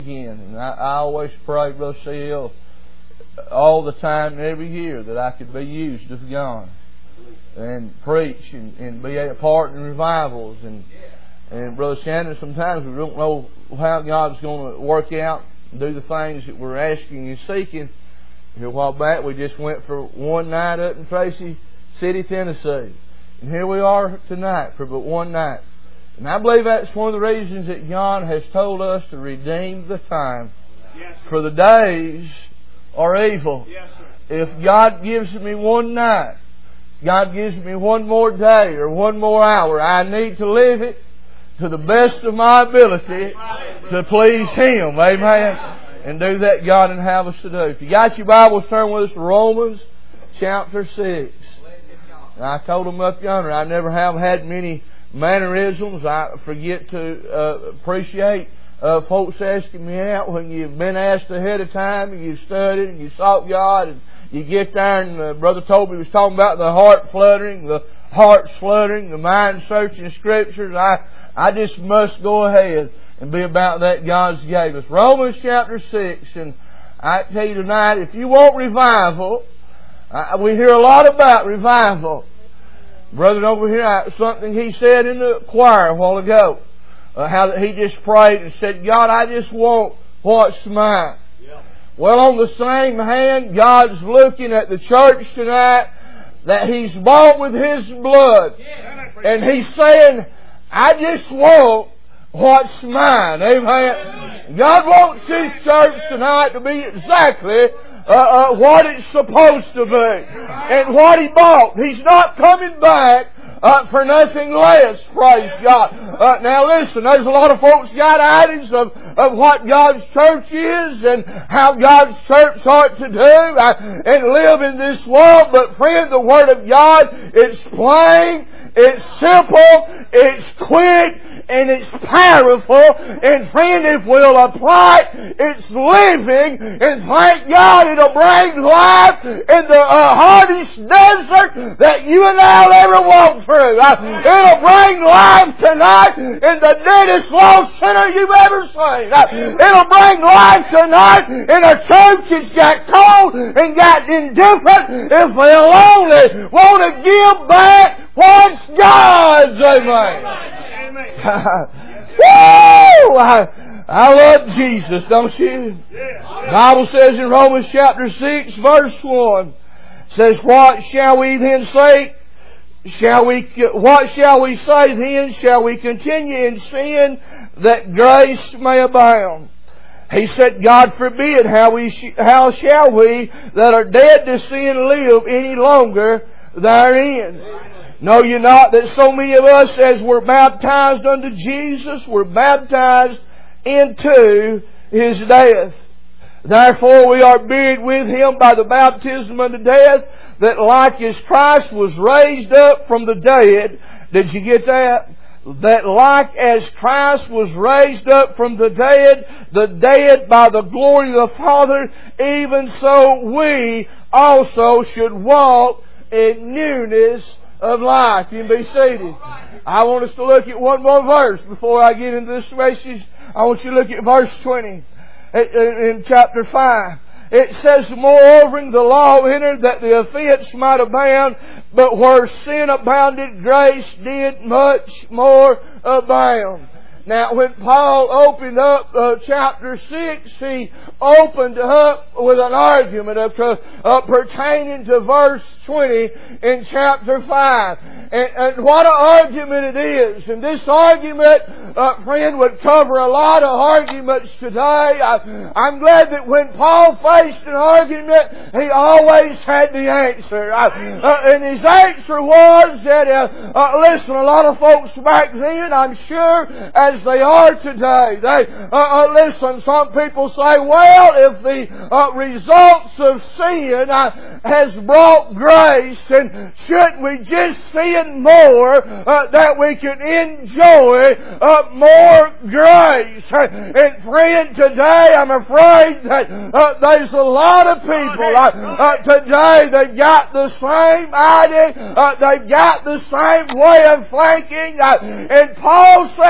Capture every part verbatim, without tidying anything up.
again. And I, I always pray, Brother C.L., all the time and every year that I could be used of God and preach and, and be a part in revivals. And, and Brother Shannon, sometimes we don't know how God's going to work out and do the things that we're asking and seeking. Here a while back, we just went for one night up in Tracy City, Tennessee. And here we are tonight for but one night. And I believe that's one of the reasons that God has told us to redeem the time. Yes, for the days are evil. Yes, if God gives me one night, God gives me one more day or one more hour, I need to live it to the best of my ability to please Him. Amen. And do that God would have us to do. If you got your Bibles, turn with us to Romans chapter six. And I told them up yonder, I never have had many mannerisms. I forget to uh, appreciate uh, folks asking me out when you've been asked ahead of time and you've studied and you sought God and you get there and uh, Brother Toby was talking about the heart fluttering, the heart's fluttering, the mind searching Scriptures. I, I just must go ahead and be about that God's gave us. Romans chapter six, and I tell you tonight, if you want revival, uh, we hear a lot about revival. Brother over here, uh, something he said in the choir a while ago, uh, how that he just prayed and said, God, I just want what's mine. Yeah. Well, on the same hand, God's looking at the church tonight that He's bought with His blood. Yeah. And He's saying, I just want what's mine. Amen. God wants His church tonight to be exactly uh, uh, what it's supposed to be. And what He bought. He's not coming back uh, for nothing less. Praise God. Uh, now listen, there's a lot of folks got ideas of, of what God's church is and how God's church ought to do uh, and live in this world. But friend, the Word of God is plain. It's simple, it's quick, and it's powerful. And friend, if we'll apply it, it's living. And thank God it'll bring life in the uh, hardest desert that you and I'll ever walk through. Uh, it'll bring life tonight in the deadest lost sinner you've ever seen. Uh, it'll bring life tonight in a church that's got cold and got indifferent if they'll only want to give back what's God's. Amen. Woo! I, I love Jesus, don't you? The Bible says in Romans chapter six, verse one, says, what shall we then say? Shall we, what shall we say then? Shall we continue in sin that grace may abound? He said, God forbid. How we, how shall we that are dead to sin live any longer therein? Know you not that so many of us, as were baptized unto Jesus, were baptized into His death? Therefore we are buried with Him by the baptism unto death, that like as Christ was raised up from the dead. Did you get that? That like as Christ was raised up from the dead, the dead by the glory of the Father, even so we also should walk in newness of life. You can be seated. I want us to look at one more verse before I get into this message. I want you to look at verse twenty in chapter five. It says, moreover, in the law entered that the offense might abound, but where sin abounded, grace did much more abound. Now, when Paul opened up uh, chapter six, he opened up with an argument of, uh, pertaining to verse twenty in chapter five. And, and what an argument it is. And this argument, uh, friend, would cover a lot of arguments today. I, I'm glad that when Paul faced an argument, he always had the answer. I, uh, and his answer was that, uh, uh, listen, a lot of folks back then, I'm sure, as they are today, they, uh, uh, listen, some people say, well, if the uh, results of sin uh, has brought grace, then shouldn't we just sin more uh, that we can enjoy uh, more grace? And friend, today I'm afraid that uh, there's a lot of people uh, uh, today that got the same idea, uh, they've got the same way of thinking. Uh, and Paul said, uh,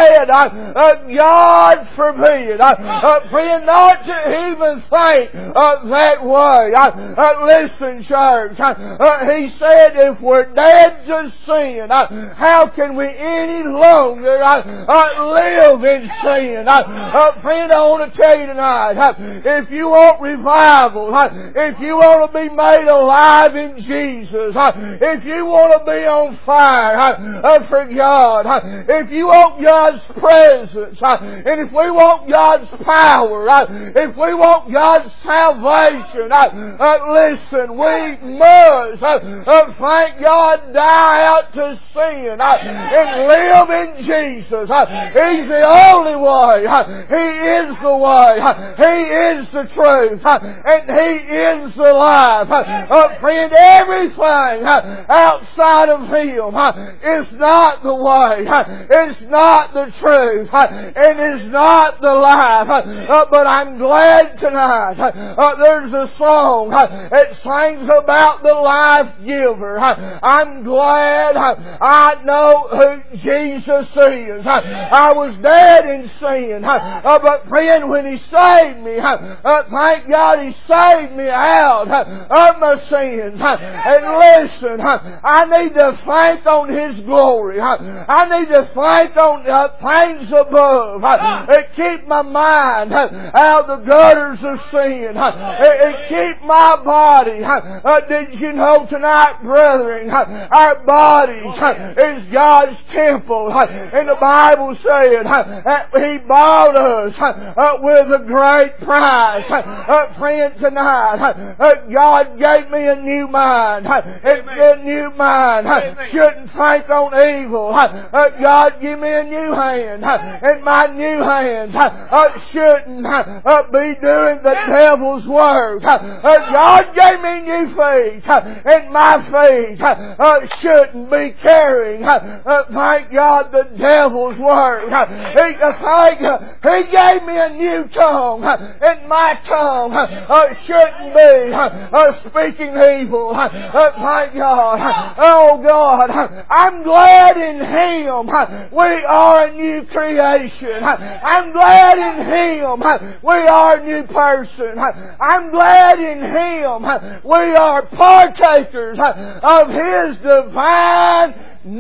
Uh, God forbid. Uh, uh, friend, not to even think uh, that way. Uh, uh, listen, church. Uh, uh, he said if we're dead to sin, uh, how can we any longer uh, uh, live in sin? Uh, uh, friend, I want to tell you tonight, uh, if you want revival, uh, if you want to be made alive in Jesus, uh, if you want to be on fire uh, uh, for God, uh, if you want God's presence, uh, and if we want God's power, uh, if we want God's salvation, uh, uh, listen, we must, uh, uh, thank God, die out to sin uh, and live in Jesus. Uh, He's the only way. Uh, he is the way. Uh, he is the truth. Uh, and He is the life. Uh, uh, friend, everything uh, outside of Him uh, is not the way. Uh, it's not the truth. Uh, it is not the life. Uh, uh, but I'm glad tonight uh, uh, there's a song uh, that sings about the life giver. Uh, I'm glad uh, I know who Jesus is. Uh, I was dead in sin. Uh, uh, but friend, when He saved me, uh, uh, thank God He saved me out uh, of my sins. Uh, and listen, uh, I need to think on His glory. Uh, I need to think on uh, things above. Uh, and keep my mind uh, out of the gutters of sin. Uh, and, and keep my body. Uh, uh, did you know tonight, brethren, uh, our bodies uh, is God's temple. Uh, and the Bible said uh, that He bought us uh, uh, with a great price. Uh, uh, friend, tonight, uh, uh, God gave me a new mind. Uh, and a new mind uh, shouldn't think on evil. Uh, uh, God give me a new hand. Uh, and my new hand uh, uh, shouldn't uh, uh, be doing the devil's work. Uh, uh, God gave me new feet. Uh, and my feet uh, uh, shouldn't be carrying, uh, uh, thank God, the devil's work. Uh, he, uh, thank, uh, he gave me a new tongue. Uh, and my tongue uh, uh, shouldn't be uh, uh, speaking evil. Uh, uh, thank God. Uh, oh God, uh, I'm glad in Him uh, we are a new creation. Uh, I'm glad in Him uh, we are a new person. Uh, I'm glad in Him uh, we are partakers uh, of His divine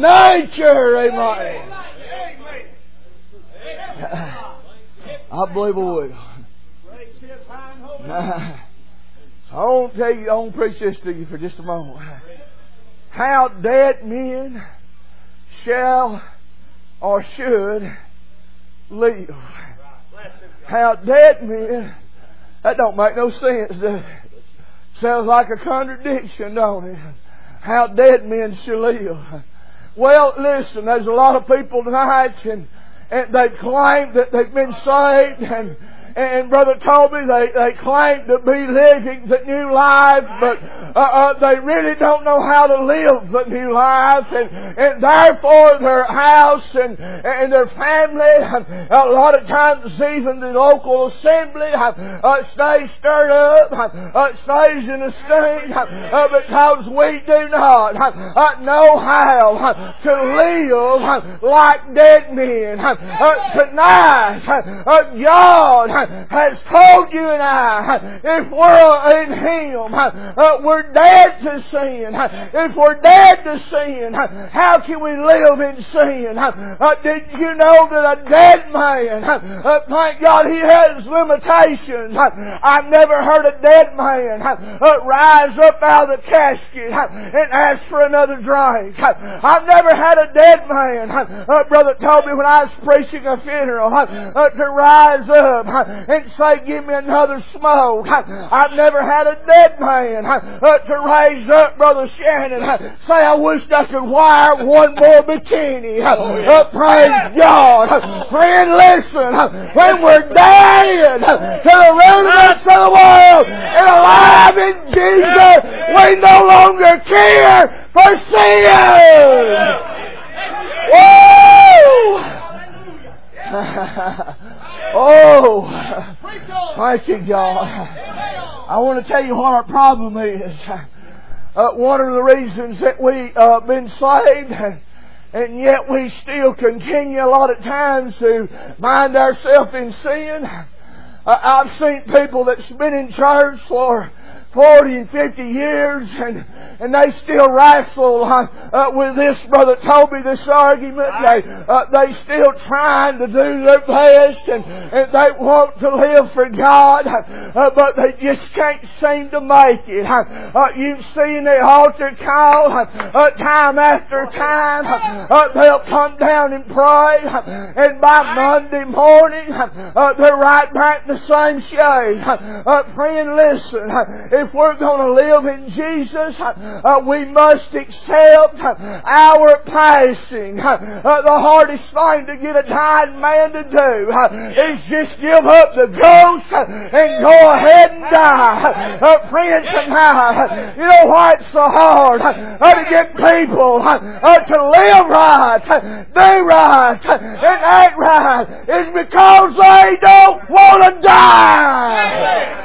nature. Amen. I believe I would. I want to tell you, I want to preach this to you for just a moment. How dead men shall or should live. How dead men, that don't make no sense, does it? Sounds like a contradiction, don't it? How dead men should live. Well, listen, there's a lot of people tonight and, and they claim that they've been saved, and And Brother Toby, they, they claim to be living the new life, but uh, uh, they really don't know how to live the new life, and, and therefore their house and, and their family, a lot of times even the local assembly, uh, stays stirred up, uh, stays in a state, uh, because we do not uh, know how to live like dead men. Uh, tonight, uh, God has told you and I, if we're in Him, uh, we're dead to sin. If we're dead to sin, how can we live in sin? Uh, did you know that a dead man, uh, thank God, he has limitations. I've never heard a dead man uh, rise up out of the casket and ask for another drink. I've never had a dead man, uh, Brother Toby, when I was preaching a funeral, uh, to rise up and say, give me another smoke. I've never had a dead man uh, to raise up, Brother Shannon, uh, say, I wish I could wire one more bikini. Oh, yeah. uh, praise God. Friend, listen, when we're dead to the rudiments of the world and alive in Jesus, we no longer care for sin. Woo! Oh, thank you, God. I want to tell you what our problem is. Uh, one of the reasons that we uh, been saved and, And yet we still continue a lot of times to find ourselves in sin. I've seen people that's been in church for forty and fifty years, and and they still wrestle uh, uh, with this, Brother Toby, this argument. They uh, they still trying to do their best, and, and they want to live for God, uh, but they just can't seem to make it. Uh, you've seen the altar call uh, time after time. Uh, they'll come down and pray, and by Monday morning uh, they're right back in the same shade. Uh, friend, listen. If we're going to live in Jesus, uh, we must accept our passing. Uh, the hardest thing to get a dying man to do uh, is just give up the ghost and go ahead and die. Uh, friend, tonight, you know why it's so hard uh, to get people uh, to live right, do right, and act right? It's because they don't want to die.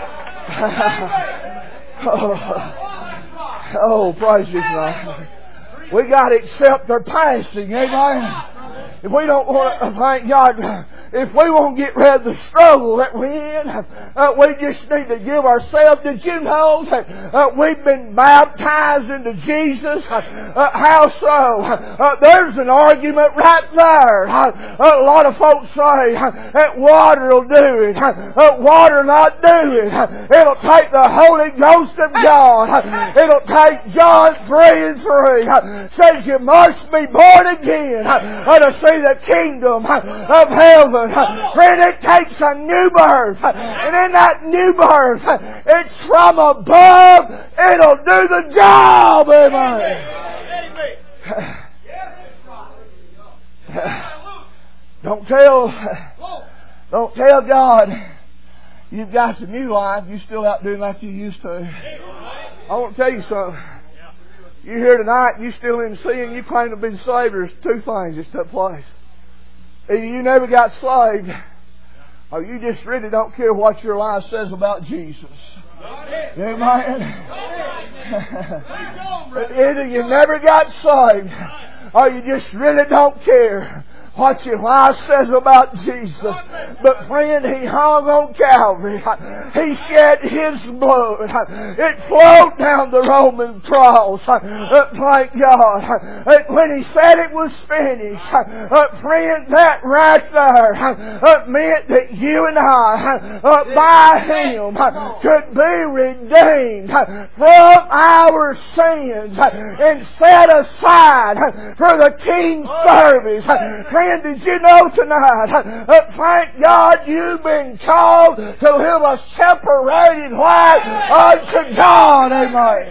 Oh, oh, praise His name. We got to accept their passing, amen. If we don't want to, thank God, if we won't get rid of the struggle that we're in, uh, we just need to give ourselves. Did you know that uh, we've been baptized into Jesus? Uh, how so? Uh, there's an argument right there. Uh, a lot of folks say uh, that water will do it. Uh, water not do it. Uh, it'll take the Holy Ghost of God. Uh, it'll take John three and three. Uh, says you must be born again uh, to see the kingdom of heaven. Friend, it takes a new birth. And in that new birth, it's from above. It'll do the job. Amen. Don't tell, don't tell God you've got the new life. You're still out doing like you used to. I want to tell you something. You're here tonight, you still in sin, you claim to have been saved. There's two things that took place. Either you never got saved, or you just really don't care what your life says about Jesus. Amen. Either you never got saved, or you just really don't care what your life says about Jesus. But friend, He hung on Calvary. He shed His blood. It flowed down the Roman cross. Thank God. When He said it was finished, friend, that right there meant that you and I, by Him, could be redeemed from our sins and set aside for the King's service. Friend, did you know tonight, uh, thank God you've been called to live a separated life unto God. Amen.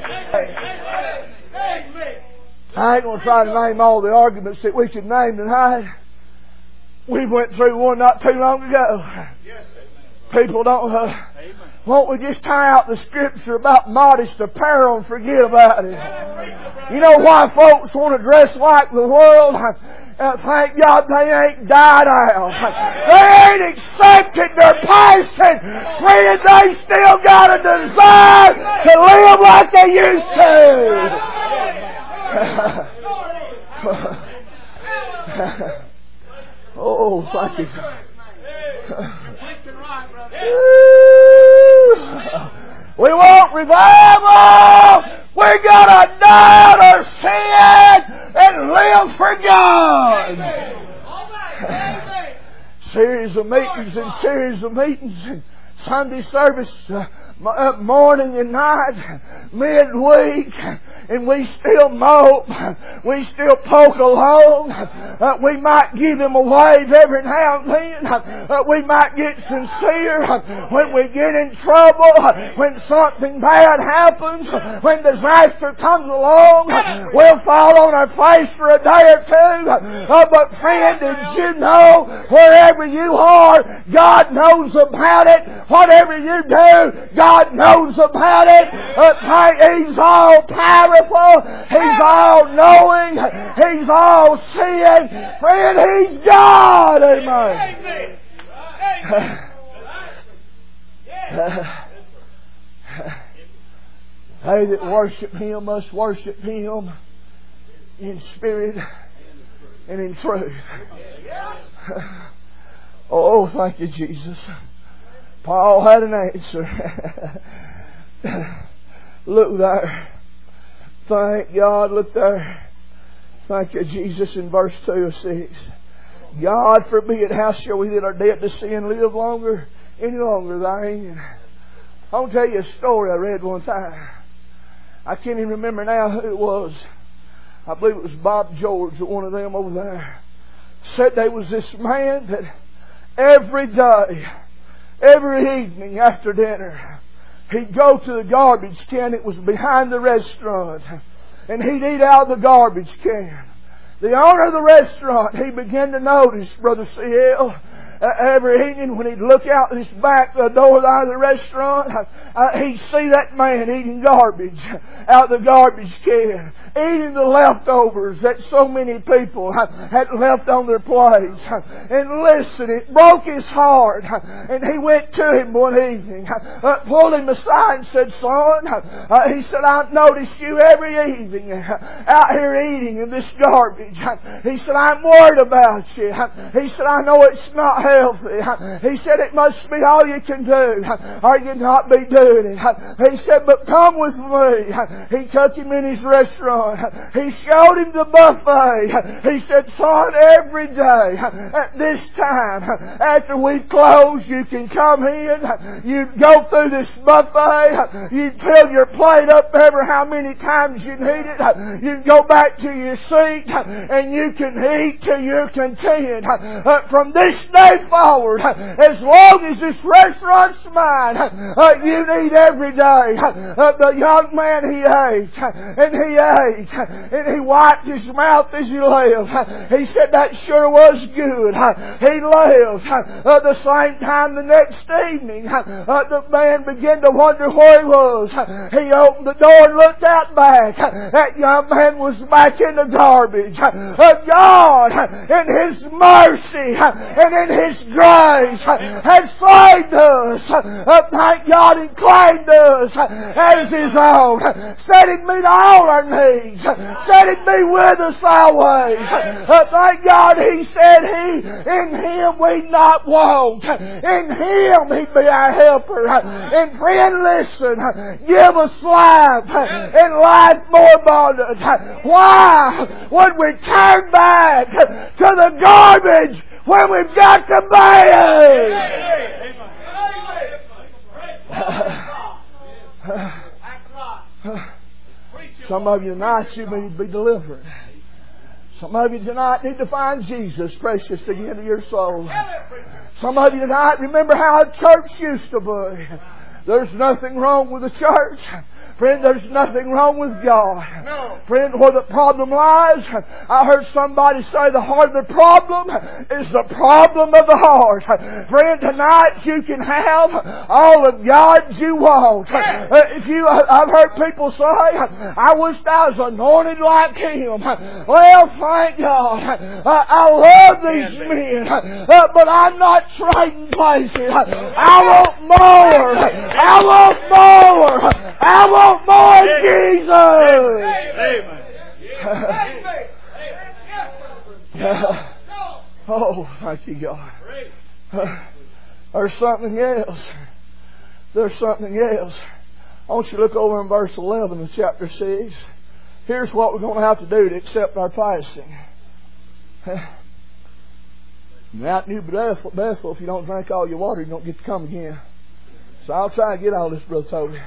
I ain't going to try to name all the arguments that we should name tonight. We went through one not too long ago. People don't... Uh, won't we just tie out the scripture about modest apparel and forget about it? You know why folks want to dress like the world? Uh, thank God they ain't died out. They ain't accepted their passion. Friend, they still got a desire to live like they used to. Oh, thank you. We want revival. We gotta die to our sin and live for God. Series of meetings and series of meetings and Sunday service, uh, morning and night, midweek, and we still mope, we still poke along. Uh, we might give Him a wave every now and then. Uh, we might get sincere when we get in trouble, when something bad happens, when disaster comes along. We'll fall on our face for a day or two. Uh, but friend, did you know wherever you are, God knows about it. Whatever you do, God knows about it. Uh, He's all powerful. He's all knowing. He's all seeing. Friend, He's God. Amen. They that worship Him must worship Him in spirit and in truth. Oh, thank you, Jesus. Paul had an answer. Look there. Thank God. Look there. Thank you, Jesus, in verse two of six. God forbid, how shall we that are dead to sin live longer, any longer therein? I want to tell you a story I read one time. I can't even remember now who it was. I believe it was Bob George or one of them over there. Said there was this man that every day, every evening after dinner, he'd go to the garbage can. It was behind the restaurant. And he'd eat out of the garbage can. The owner of the restaurant, he began to notice, Brother C L, uh, every evening when he'd look out this back the door of the restaurant, uh, he'd see that man eating garbage out the garbage can, eating the leftovers that so many people had left on their plates. And listen, it broke his heart. And he went to him one evening, uh, pulled him aside and said, "Son," uh, he said, "I've noticed you every evening out here eating in this garbage." He said, "I'm worried about you." He said, "I know it's not healthy." He said, "It must be all you can do, or you not be doing it." He said, "But come with me." He took him in his restaurant. He showed him the buffet. He said, "Son, every day at this time, after we close, you can come in. You go through this buffet. You fill your plate up ever how many times you need it. You can go back to your seat and you can eat till you're content. Uh, from this day forward, as long as this restaurant's mine, uh, you eat every day." Uh, the young man, he ate, and he ate, and he wiped his mouth as he left. He said that sure was good. He left. Uh, the same time the next evening, uh, the man began to wonder where he was. He opened the door and looked out back. That young man was back in the garbage. Uh, God, in His mercy and in His grace, has saved us. Uh, thank God, and claimed us as His own. Said He'd meet all our needs. Said He'd be with us always. Uh, thank God, He said He, in Him we not want. In Him He'd be our helper. And friend, listen, give us life and life more abundant. Why would we turn back to the garbage when we've got the bag? Some of you tonight, you need to be delivered. Some of you tonight need to find Jesus precious to the end of your soul. Some of you tonight remember how a church used to be. There's nothing wrong with the church. Friend, there's nothing wrong with God. No. Friend, where the problem lies, I heard somebody say the heart of the problem is the problem of the heart. Friend, tonight you can have all of God you want. Yeah. Uh, if you, I've heard people say, "I wish I was anointed like Him." Well, thank God. Uh, I love these yeah, men, uh, but I'm not trading places. I want more. I want more. I want more Jesus. Amen. Oh, thank you, God. There's something else. There's something else. I want you to look over in verse eleven of chapter six. Here's what we're going to have to do to accept our fasting. Out in New Bethel, Bethel, if you don't drink all your water, you don't get to come again. So I'll try and get all this, Brother Toby.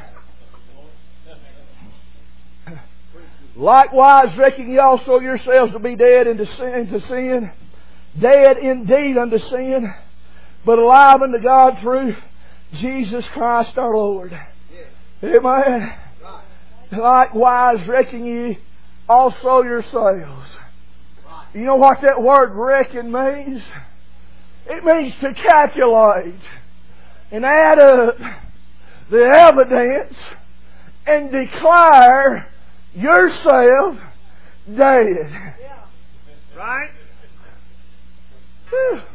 "Likewise reckon ye also yourselves to be dead unto sin, to sin, dead indeed unto sin, but alive unto God through Jesus Christ our Lord." Amen. "Likewise reckon ye also yourselves." You know what that word reckon means? It means to calculate and add up the evidence and declare yourself dead. Yeah. Right? Whew.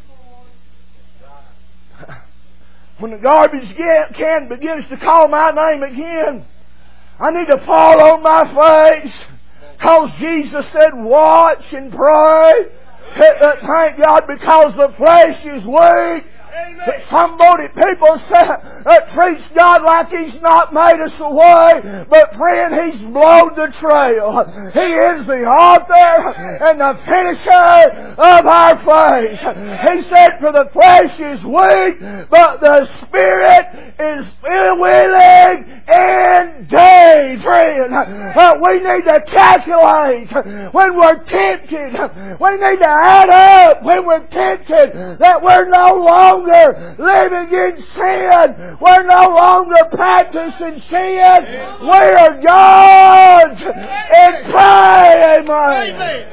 When the garbage can begins to call my name again, I need to fall on my face, because Jesus said, "Watch and pray Thank God, because the flesh is weak. But somebody, people say, uh, treats God like He's not made us a way, but friend, He's blowed the trail. He is the author and the finisher of our faith. He said, for the flesh is weak, but the Spirit is willing indeed. Friend, uh, we need to calculate when we're tempted. We need to add up when we're tempted that we're no longer living in sin. We're no longer practicing sin. We are God's and pray. Amen.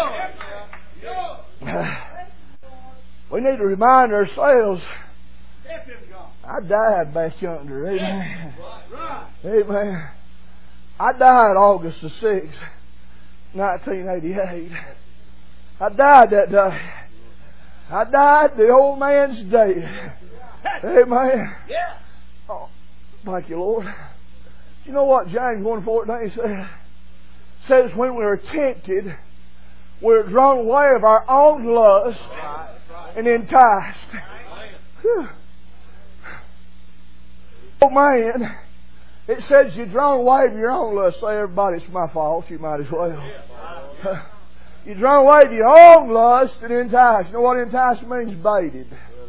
We need to remind ourselves, I died back yonder. Amen. Amen. I died August the sixth, nineteen eighty-eight. I died that day. I died the old man's dead. Amen. Yeah. Oh, thank you, Lord. You know what James one fourteen says? It says when we are tempted, we're drawn away of our own lust and enticed. Whew. Oh man, it says you're drawn away of your own lust. Say, everybody, it's my fault. You might as well. You're drawn away to your own lust and enticed. You know what enticed means? Baited.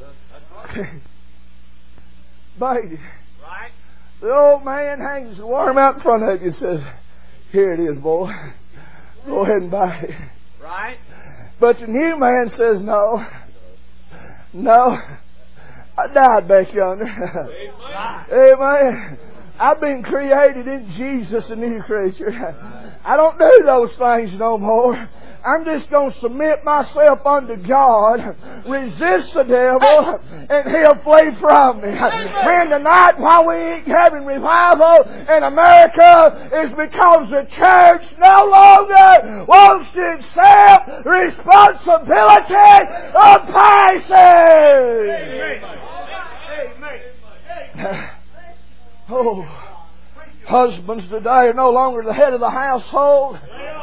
Baited. Right. The old man hangs the worm out in front of you and says, here it is, boy. Go ahead and bite it. Right. But the new man says, no. No. I died back yonder. Amen. Amen. I've been created in Jesus, a new creature. I don't do those things no more. I'm just going to submit myself unto God, resist the devil, and He'll flee from me. Friend, tonight, while we ain't having revival in America, is because the church no longer wants to accept responsibility of passing. Amen. Amen. Oh, husbands today are no longer the head of the household.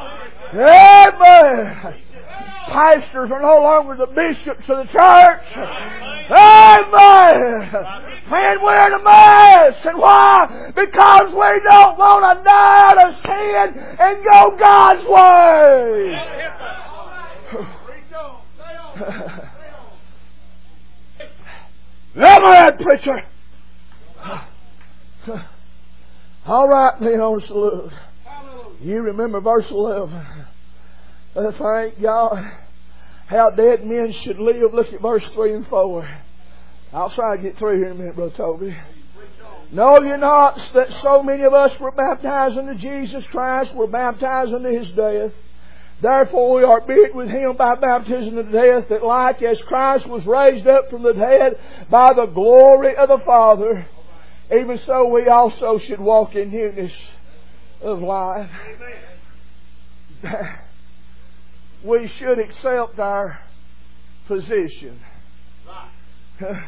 Amen. Pastors are no longer the bishops of the church. Amen. Man, we're in a mess. And why? Because we don't want to die out of sin and go God's way. Amen, preacher. All right, then on salute. You remember verse eleven. Uh, thank God how dead men should live. Look at verse three and four. I'll try to get through here in a minute, Brother Toby. Know you not that so many of us were baptized into Jesus Christ, were baptized into His death. Therefore we are buried with Him by baptism into death, that like as Christ was raised up from the dead by the glory of the Father, even so we also should walk in newness of life. Amen. We should accept our position. Right.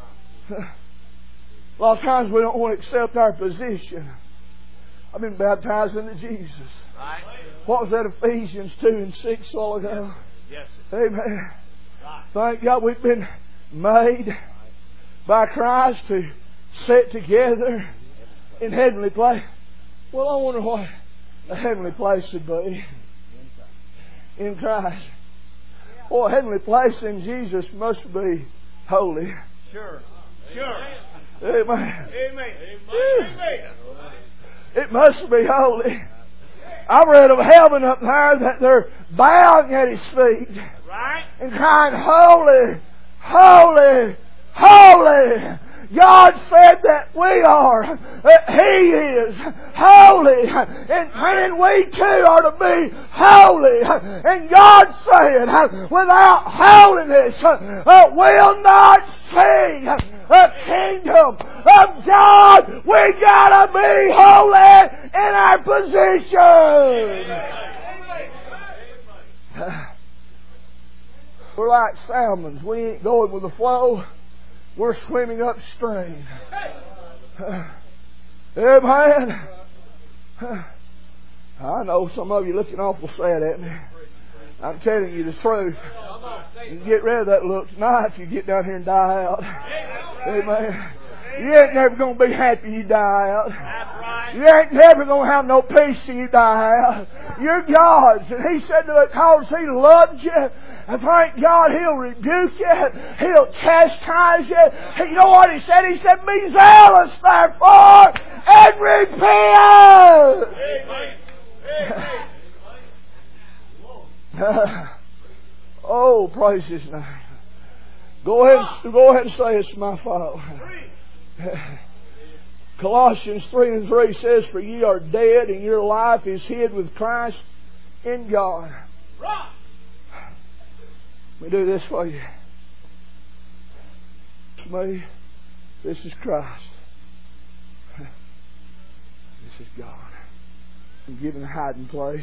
A lot of times we don't want to accept our position. I've been baptized into Jesus. Right. What was that, Ephesians two and six all ago? Yes. Yes. Amen. Right. Thank God we've been made by Christ to sit together in heavenly place. Well, I wonder what a heavenly place should be in Christ. Well, a heavenly place in Jesus must be holy. Sure. Sure. Amen. Amen. Amen. It must be holy. I read of heaven up there that they're bowing at His feet. Right. And crying, holy, holy, holy. God said that we are, that He is holy, and, and we too are to be holy. And God said, without holiness, uh, we'll not see the kingdom of God. We gotta be holy in our position. We're like salmons. We ain't going with the flow. We're swimming upstream. Amen. I know some of you looking awful sad at me. I'm telling you the truth. You can get rid of that look tonight if you get down here and die out. Amen. You ain't never going to be happy you die out. You ain't never going to have no peace till you die out. You're God's. And He said that because He loved you, and thank God He'll rebuke you. He'll chastise you. You know what He said? He said, be zealous therefore and repent. Oh, praise His name. Go ahead, go ahead and say it's my fault. Colossians three and three says, for ye are dead and your life is hid with Christ in God. Let me do this for you. It's me. This is Christ. This is God. I'm given a hiding place.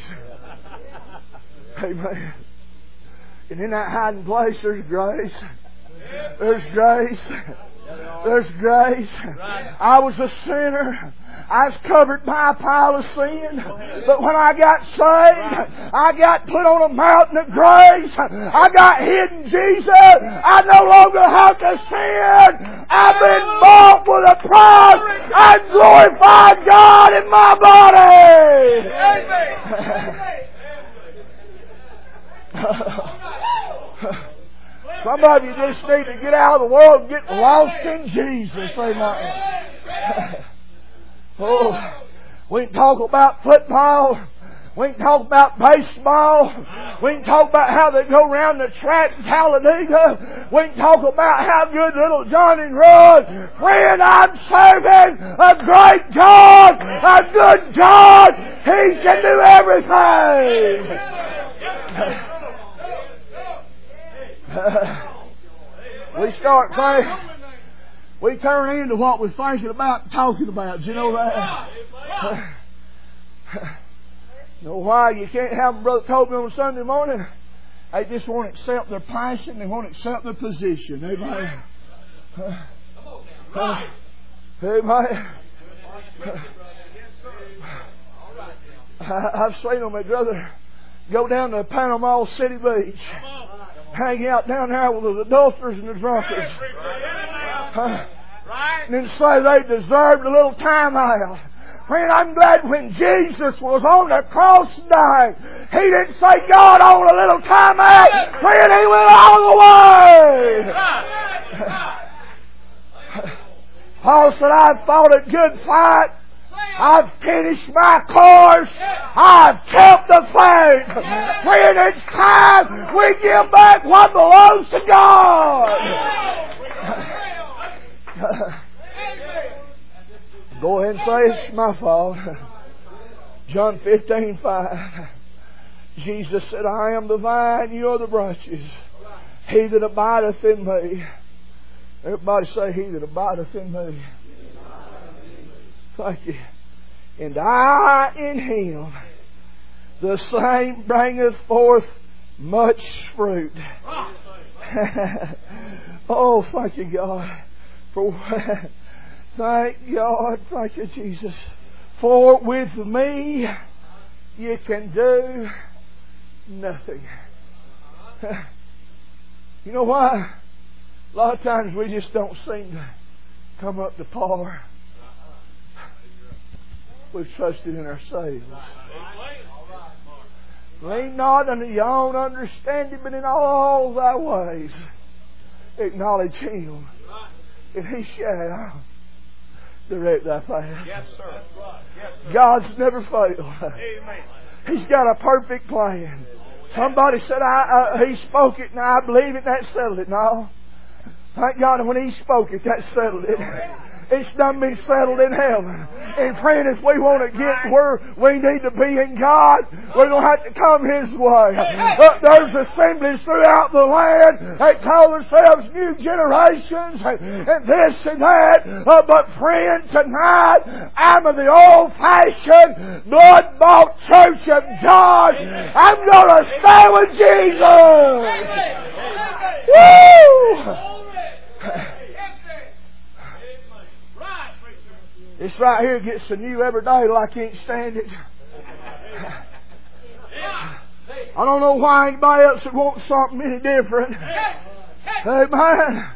Amen. And in that hiding place there's grace. There's grace. There's grace. I was a sinner. I was covered by a pile of sin. But when I got saved, I got put on a mountain of grace. I got hid in Jesus. I no longer have to sin. I've been bought with a price. I glorify God in my body. Some of you just need to get out of the world and get lost in Jesus. Amen. Oh, we can talk about football. We can talk about baseball. We can talk about how they go around the track in Talladega. We can talk about how good little Johnny run. Friend, I'm serving a great God, a good God. He can do everything. We start thinking, we turn into what we're thinking about and talking about. Do you know that? You know why you can't have Brother Toby on Sunday morning? They just won't accept their passion. They won't accept their position. Amen. Amen. I've seen them, my brother, go down to Panama City Beach. Hang out down there with the adulterers and the drunkards. Uh, and then say they deserved a little time out. Friend, I'm glad when Jesus was on the cross dying, He didn't say, God, I want a little time out. Friend, He went all the way. Paul said, I've fought a good fight. I've finished my course. I've kept the faith. Friend, it's time we give back what belongs to God. Go ahead and say it's my fault. John fifteen five. Jesus said, I am the vine, you are the branches. He that abideth in me. Everybody say, He that abideth in me. Thank you. And I in Him, the same bringeth forth much fruit. Oh, thank you, God. For thank God, thank you, Jesus. For with me you can do nothing. You know why? A lot of times we just don't seem to come up to par. We've trusted in ourselves. Lean not unto your own understanding, but in all thy ways acknowledge Him, and He shall direct thy path. Yes, sir. Yes, sir. God's never failed. Amen. He's got a perfect plan. Somebody said, I, uh, He spoke it, and I believe it, and that settled it. No. Thank God when He spoke it, that settled it. It's done been settled in heaven. And friend, if we want to get where we need to be in God, we're going to have to come His way. But there's assemblies throughout the land. They call themselves new generations and, and this and that. Uh, but friend, tonight I'm of the old-fashioned, blood-bought church of God. I'm going to stay with Jesus. Woo! This right here gets so new every day till I can't stand it. I don't know why anybody else would want something any different. Amen.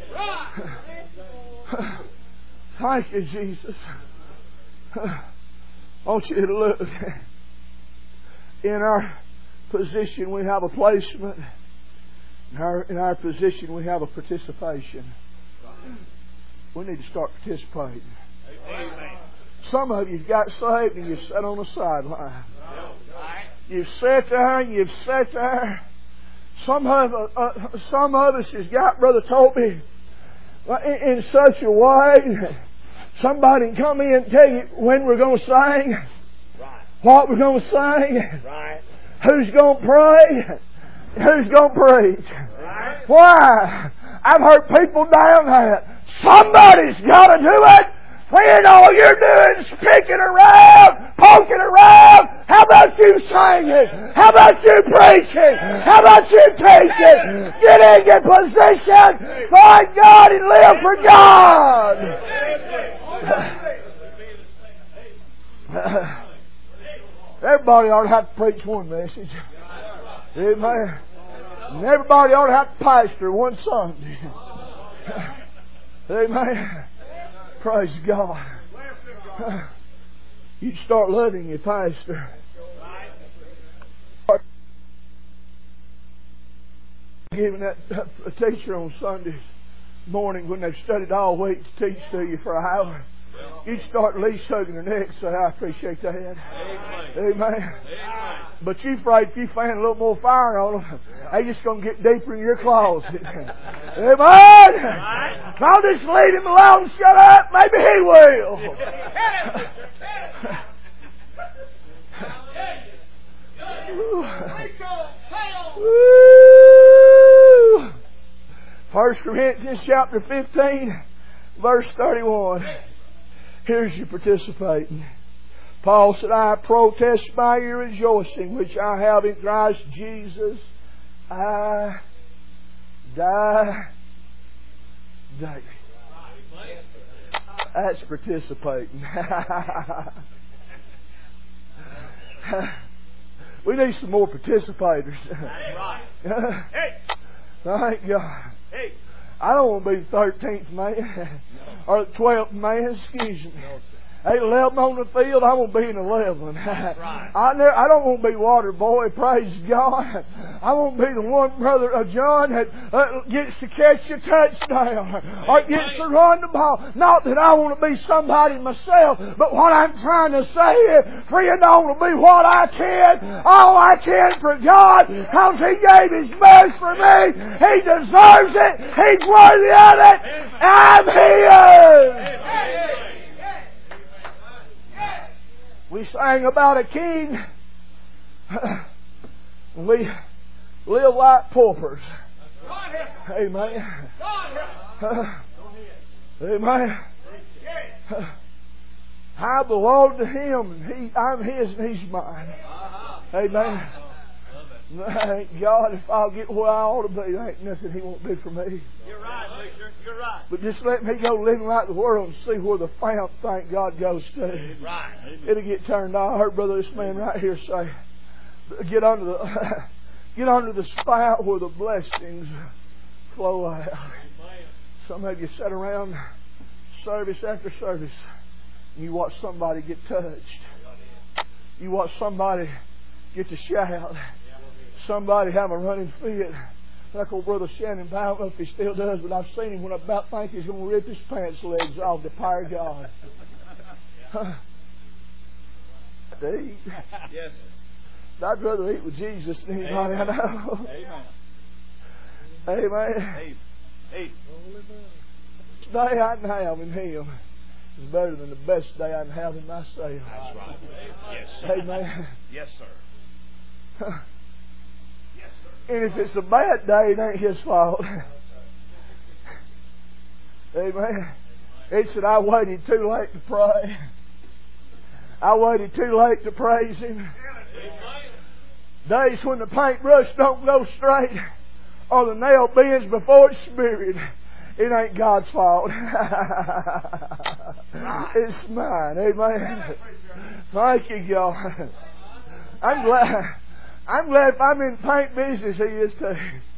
Thank you, Jesus. I want you to look. In our position, we have a placement. In our, in our position, we have a participation. We need to start participating. Amen. Some of you've got saved and you've sat on the sideline. You've sat there and you've sat there. Some of, uh, some of us has got Brother Toby in, in such a way. Somebody can come in and tell you when we're going to sing, right. What we're going to sing, right. Who's going to pray, who's going to preach. Right. Why? I've heard people down there. Somebody's got to do it. When all you're doing is picking around, poking around, how about you singing? How about you preaching? How about you teaching? Get in your position, find God and live for God. Everybody ought to have to preach one message. Amen. And everybody ought to have to pastor one Sunday. Amen. Praise God. You start loving your pastor. Giving that a teacher on Sunday morning when they've studied all week to teach to you for an hour. You start at least hugging their neck and say, I appreciate that. Amen. Amen. Amen. But you're afraid if you fan a little more fire on them, they're just going to get deeper in your closet. Amen. If I'll just leave him alone and shut up, maybe he will. First Corinthians chapter fifteen, verse thirty-one. Here's you participating. Paul said, I protest by your rejoicing, which I have in Christ Jesus. I die daily. That's participating. We need some more participators. Thank God. I don't want to be the thirteenth man or the twelfth man. Excuse me. Ain't eleven on the field. I won't be an eleven. Right. I never, I don't want to be water boy. Praise God. I won't be the one brother of John that uh, gets to catch a touchdown or gets to run the ball. Not that I want to be somebody myself, but what I'm trying to say is, friend, I want to be what I can, all I can for God, because He gave His best for me. He deserves it. He's worthy of it. I'm His. We sang about a king. We live like paupers. Amen. Amen. I belong to Him, and he, I'm His, and He's mine. Amen. Thank God, if I'll get where I ought to be, there ain't nothing He won't do for me. You're right, preacher. You're right. But just let me go living like the world and see where the fount, thank God, goes to. Right. It'll get turned on. I heard brother this man right here say, get under the get under the spout where the blessings flow out. Some of you sat around service after service and you watch somebody get touched. You watch somebody get to shout. Somebody have a running fit. Like old brother Shannon, I don't know if he still does, but I've seen him when I about think he's going to rip his pants legs off to power God. To eat. Yes. I'd rather eat with Jesus than anybody I know. Amen. Amen. Amen. The day I can have in Him is better than the best day I can have in myself. That's right. Yes. Amen. Yes, sir. And if it's a bad day, it ain't His fault. Amen. It said, I waited too late to pray. I waited too late to praise Him. Days when the paintbrush don't go straight or the nail bends before it's smeared, it ain't God's fault. It's mine. Amen. Thank you, God. I'm glad. I'm glad if I'm in the paint business, he is too.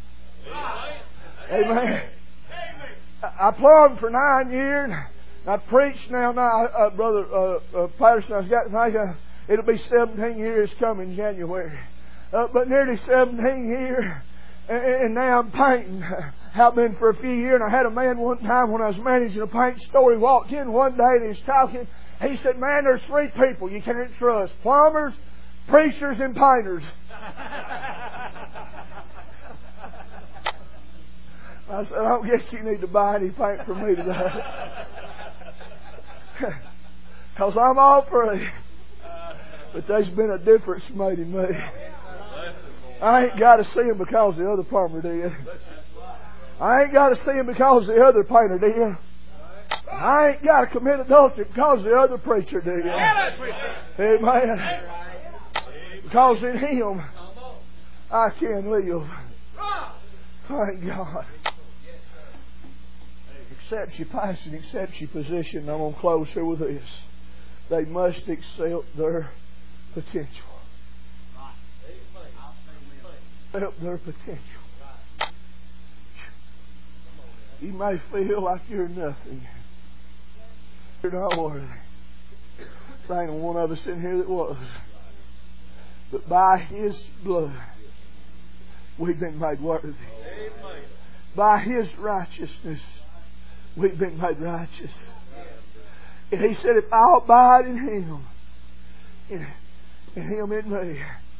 Amen. I plumbed for nine years. I preached now. Now, uh, Brother uh, uh, Patterson, I've got to think uh, it'll be seventeen years coming January. Uh, but nearly seventeen years. And, and now I'm painting. I've been for a few years. And I had a man one time when I was managing a paint store. He walked in one day and he was talking. He said, man, there's three people you can't trust. Plumbers, preachers, and painters. I said, I don't guess you need to buy any paint for me today. Because I'm all free. But there's been a difference made in me. I ain't got to see him because the other plumber did. I ain't got to see him because the other painter did. I ain't got to commit adultery because the other preacher did. Amen. Because in Him, I can live. Thank God. Accept your passion, accept your position. I'm going to close here with this. They must accept their potential. Accept their potential. You may feel like you're nothing. You're not worthy. There ain't one of us in here that was. But by His blood, we've been made worthy. By His righteousness, we've been made righteous. And He said, if I'll abide in Him, in, in Him in me,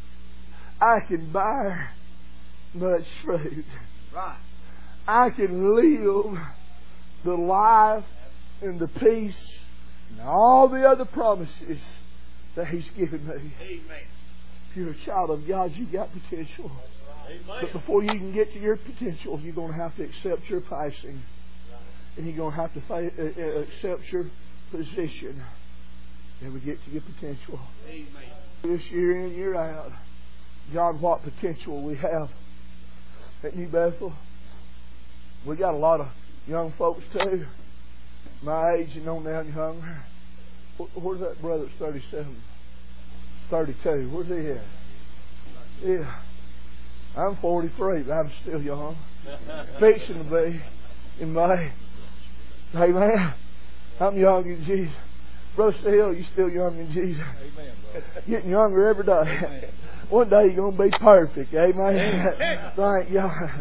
I can bear much fruit. Right. I can live the life and the peace and all the other promises that He's given me. Amen. If you're a child of God, you've got potential. Amen. But before you can get to your potential, you're going to have to accept your passing. And you're going to have to fa- uh, accept your position. And we get to your potential. Amen. This year in, year out, God, what potential we have at New Bethel. We got a lot of young folks too. My age and on down younger. Where's that brother that's thirty-seven? thirty-two. Where's he at? Yeah. I'm forty-three, but I'm still young. Fixing to be in May. Amen. I'm young in Jesus. Brother Steele, you still young in Jesus. Amen, brother. Getting younger every day. Amen. One day you're going to be perfect. Amen. Amen. Thank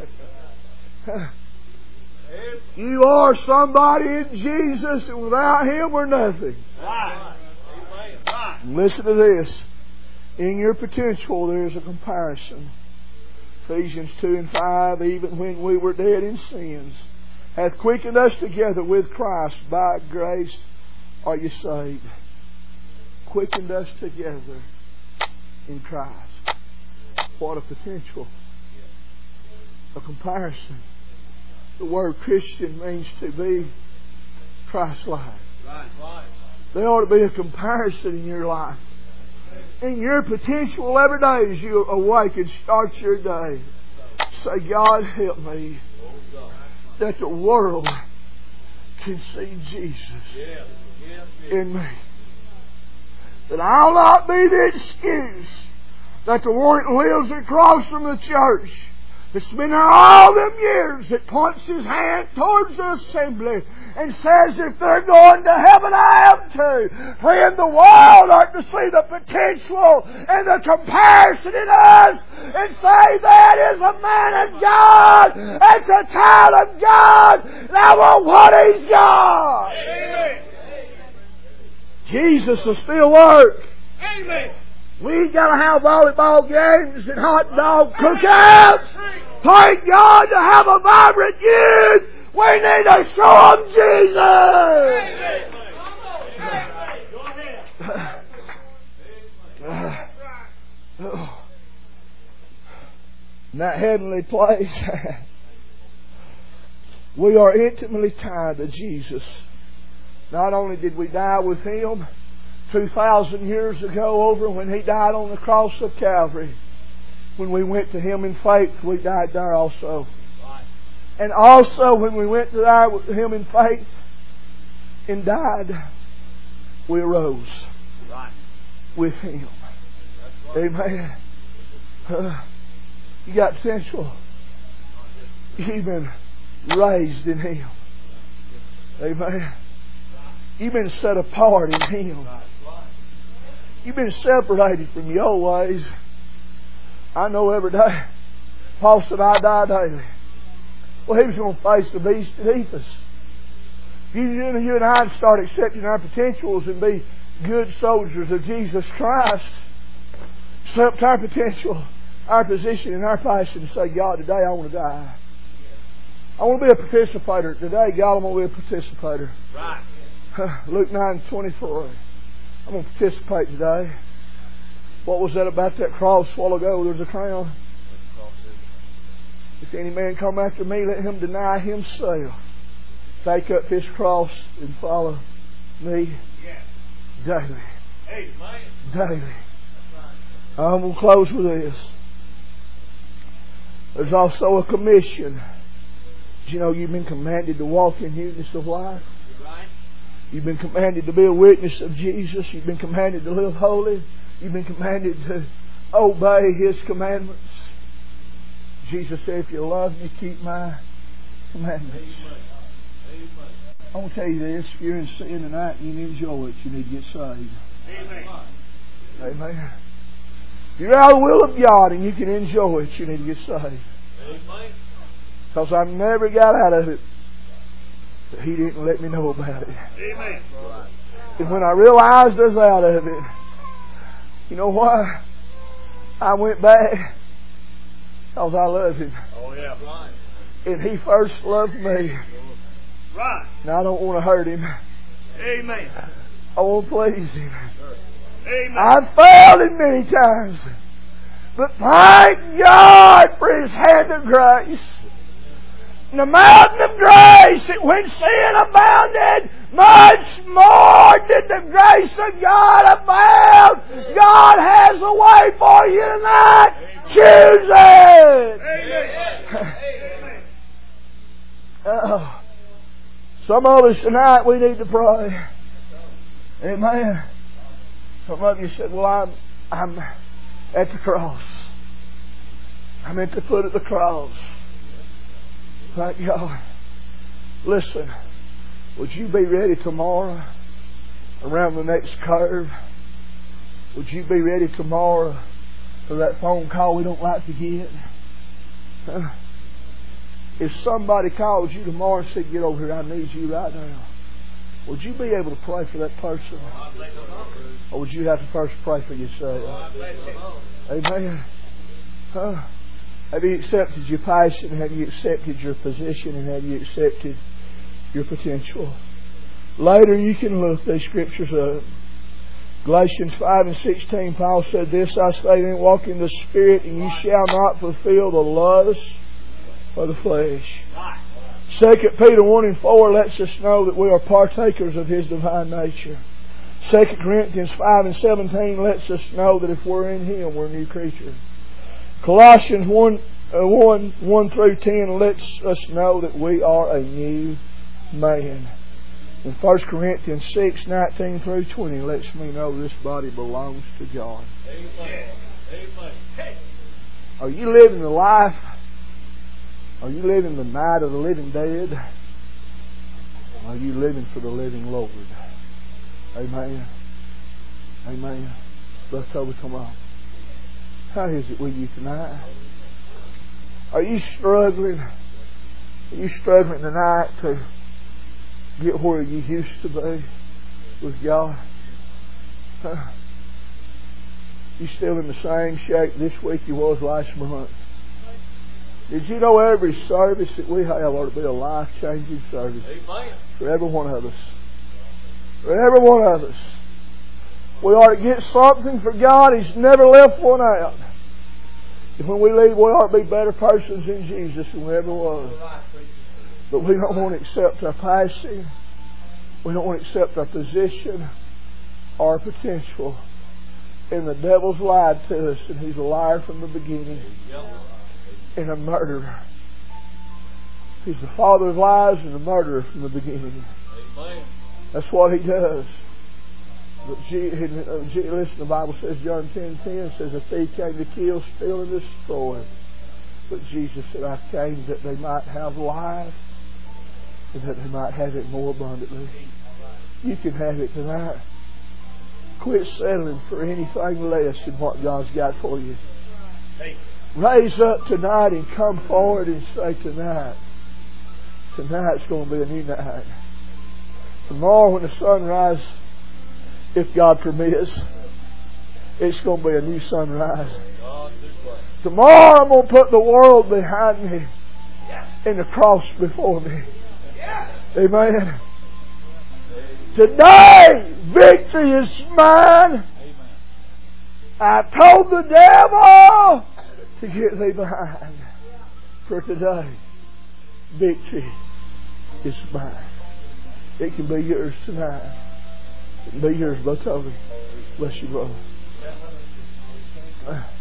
God. You are somebody in Jesus, and without Him we're nothing. Right. Right. Listen to this. In your potential there is a comparison. Ephesians two and five, even when we were dead in sins, hath quickened us together with Christ. By grace are you saved. Quickened us together in Christ. What a potential. A comparison. The word Christian means to be Christ-like. Right, right. There ought to be a comparison in your life. In your potential every day as you awake and start your day. Say, God, help me that the world can see Jesus in me. That I'll not be the excuse that the one that lives across from the church that's been there all them years that points his hand towards the assembly and says, if they're going to heaven, I am too. Friend, the world ought to see the potential and the comparison in us and say, that is a man of God. That's a child of God. And I want what He's got. Amen. Jesus will still work. Amen. We ain't got to have volleyball games and hot dog cookouts. Thank God to have a vibrant youth. We need to show them Jesus. In that heavenly place, we are intimately tied to Jesus. Not only did we die with Him two thousand years ago over when He died on the cross of Calvary. When we went to Him in faith, we died there also. And also when we went to there with Him in faith and died, we arose with Him. Amen. Uh, you got potential. You've been raised in Him. Amen. You've been set apart in Him. You've been separated from your old ways. I know every day. Paul said, I die daily. Well, he was going to face the beast that eats us. If you, you and I start accepting our potentials and be good soldiers of Jesus Christ, accept our potential, our position, and our passion, and say, God, today I want to die. I want to be a participator. Today, God, I'm going to be a participator. Right. Luke nine twenty-four. I'm going to participate today. What was that about that cross a while ago? There's a crown. If any man come after me, let him deny himself. Take up his cross and follow me daily. Daily. I'm going to close with this. There's also a commission. You know, you've been commanded to walk in newness of life. You've been commanded to be a witness of Jesus. You've been commanded to live holy. You've been commanded to obey His commandments. Jesus said, if you love me, keep my commandments. I want to tell you this. If you're in sin tonight and you enjoy it, you need to get saved. Amen. Amen. If you're out of the will of God and you can enjoy it, you need to get saved. Amen. Because I never got out of it. But He didn't let me know about it. Amen. And when I realized I was out of it, you know why? I went back because I love Him. Oh, yeah. Right. And He first loved me. Right. Now I don't want to hurt Him. Amen. I want to please Him. Amen. I've failed Him many times. But thank God for His hand of grace. And the mountain of grace, that when sin abounded, much more did the grace of God abound. God has a way for you tonight. Amen. Choose it. Amen. Amen. Oh, some of us tonight, we need to pray. Amen. Some of you said, well, I'm, I'm at the cross. I'm at the foot of the cross. Thank God. Listen, would you be ready tomorrow around the next curve? Would you be ready tomorrow for that phone call we don't like to get? Huh? If somebody calls you tomorrow and said, get over here, I need you right now, would you be able to pray for that person? Or would you have to first pray for yourself? Amen. Huh? Have you accepted your passion? Have you accepted your position? And have you accepted your potential? Later you can look these scriptures up. Galatians five and sixteen, Paul said, this I say then, walk in the Spirit, and you shall not fulfill the lust of the flesh. Second Peter one and four lets us know that we are partakers of His divine nature. Second Corinthians five and seventeen lets us know that if we're in Him, we're a new creature. Colossians one, uh, one, one through ten lets us know that we are a new man. And First Corinthians six, nineteen through twenty lets me know this body belongs to God. Amen. Amen. Are you living the life? Are you living the night of the living dead? Or are you living for the living Lord? Amen. Amen. Brother Toby, come on. How is it with you tonight? Are you struggling? Are you struggling tonight to get where you used to be with God? Huh? You still in the same shape this week you was last month? Did you know every service that we have ought to be a life-changing service? Amen. For every one of us. For every one of us. We ought to get something for God. He's never left one out. And when we leave, we ought to be better persons in Jesus than we ever was. But we don't want to accept our passion. We don't want to accept our position, our potential. And the devil's lied to us, and he's a liar from the beginning. And a murderer. He's the father of lies and a murderer from the beginning. That's what he does. But Je- uh, Je- listen, the Bible says, John ten ten says, the thief came to kill, steal, and destroy. But Jesus said, I came that they might have life and that they might have it more abundantly. You can have it tonight. Quit settling for anything less than what God's got for you. Raise up tonight and come forward and say, tonight, tonight's going to be a new night. Tomorrow when the sun rises, if God permits, it's going to be a new sunrise. Tomorrow I'm going to put the world behind me and the cross before me. Amen. Today, victory is mine. I told the devil to get thee behind. For today, victory is mine. It can be yours tonight. It can be yours, Brother Toby. Bless you, brother.